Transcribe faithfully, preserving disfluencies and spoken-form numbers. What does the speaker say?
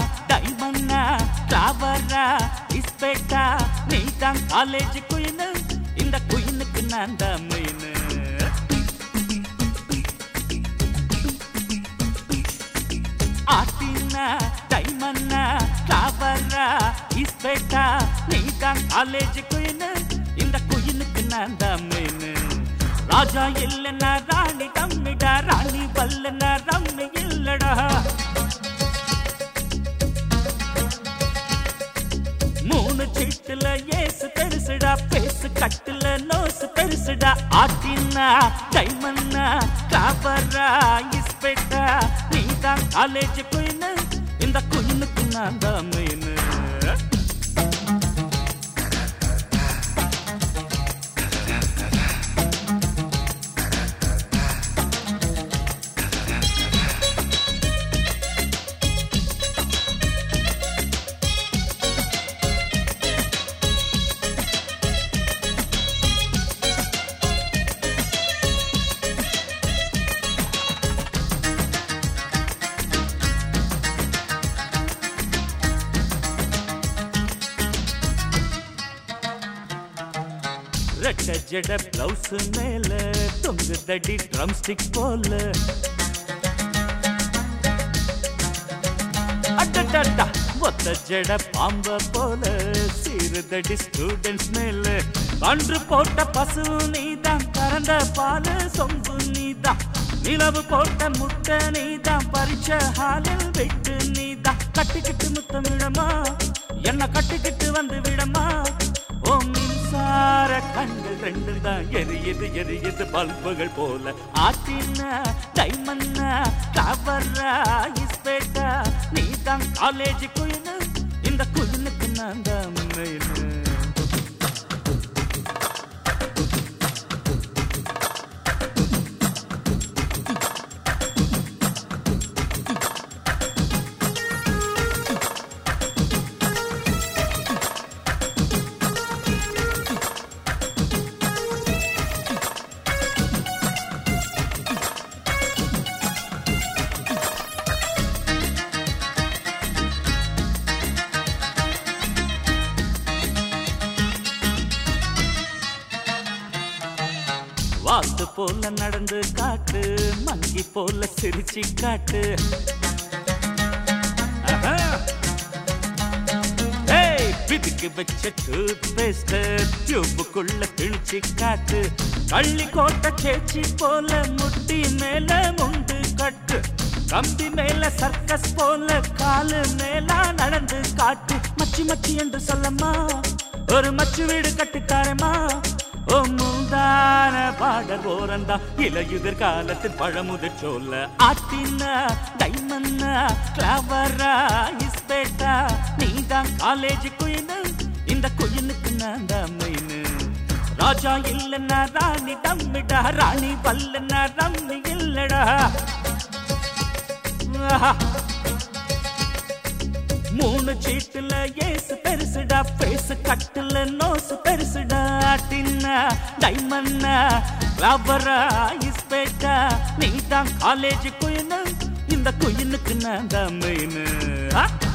டைமண்ணா கிளாவரா இஸ்பெக்டா நீ தான் college queen இந்த குயினுக்கு நான் தான் மெயின் ஆட்டினா டைமண்ணா கிளாவரா இஸ்பெக்டா நீ தான் காலேஜ் குயின் இந்த குயினுக்கு நான் தான் மெயின் ராஜா இல்லைன்னா ராணி தம்மிடா ராணி வல்லனா ரம்மி இல்லடா மூணு சீட்டுல ஏசு பெருசுடா பேசு கட்டுல நோசு பெருசுடா ஆட்டினா டைமண்ணா கிளாவரா இஸ்பெக்டா நீ தான் காலேஜ் குயின் இந்த குயினுக்கு நான் தான் மெயின் ரெட்ட ஜட பிளவுஸ் மேல தொங்கு தடி ட்ரம் ஸ்டிக் போல அடடடா ஒத்த ஜட பாம்ப போல சீருதடி ஸ்டூடெண்ட்ஸ் மேல கன்று போட்ட பசு நீதான் கறந்த பால் சொம்பு நீதான் நிலவு போட்ட முட்டை நீதான் பறிச்ச ஹாலில் விட்டு நீதான் கட்டிக்கிட்டு முத்தமிழமா என்ன கட்டிக்கிட்டு வந்து விடமா ஓ மின்சார கண்கள் ரெண்டு தான் எரியுது எரியுது பல்புகள் போல ஆட்டினா டைமண்ணா கிளாவரா இஸ்பெக்டா நீ தான் காலேஜ் குயின் இந்த குயினுக்கு நான் தான் மெயின் வாத்து போல நடந்து காட்டு மங்கி போல சிரிச்சு காட்டு பிதுக்கு வச்ச டூத் பேஸ்ட் டியூபுக்குள்ள கிழிச்சு காட்டு கள்ளி கோட்டை சேச்சி போல முட்டி மேல முண்டு கட்டு கம்பி மேல சர்க்கஸ் போல காலு மேல நடந்து காட்டு மச்சி மச்சி என்று சொல்லம்மா ஒரு மச்சு வீடு கட்டுக்காரமா ஓ முந்தான பாடல் ஓரந்தா இலையுதிர் காலத்தில் பழமுதிர் சொல்ல ஆட்டினா டைமண்ணா கிளாவரா இஸ்பெக்டா நீ தான் காலேஜ் குயின் இந்த குயினுக்கு நான் தான் மெயின் ராஜா இல்லைன்னா ராணி தம்மிடா ராணி வல்லனா ரம்மி இல்லடா மூணு சீட்டுல ஏசு பெருசுடா பேசு கட்டுல நோசு பெருசுடா ஆட்டினா டைமண்ணா கிளாவரா இஸ்பெக்டா நீ தான் காலேஜ் குயின் இந்த குயினுக்கு நான் தான் மெயின்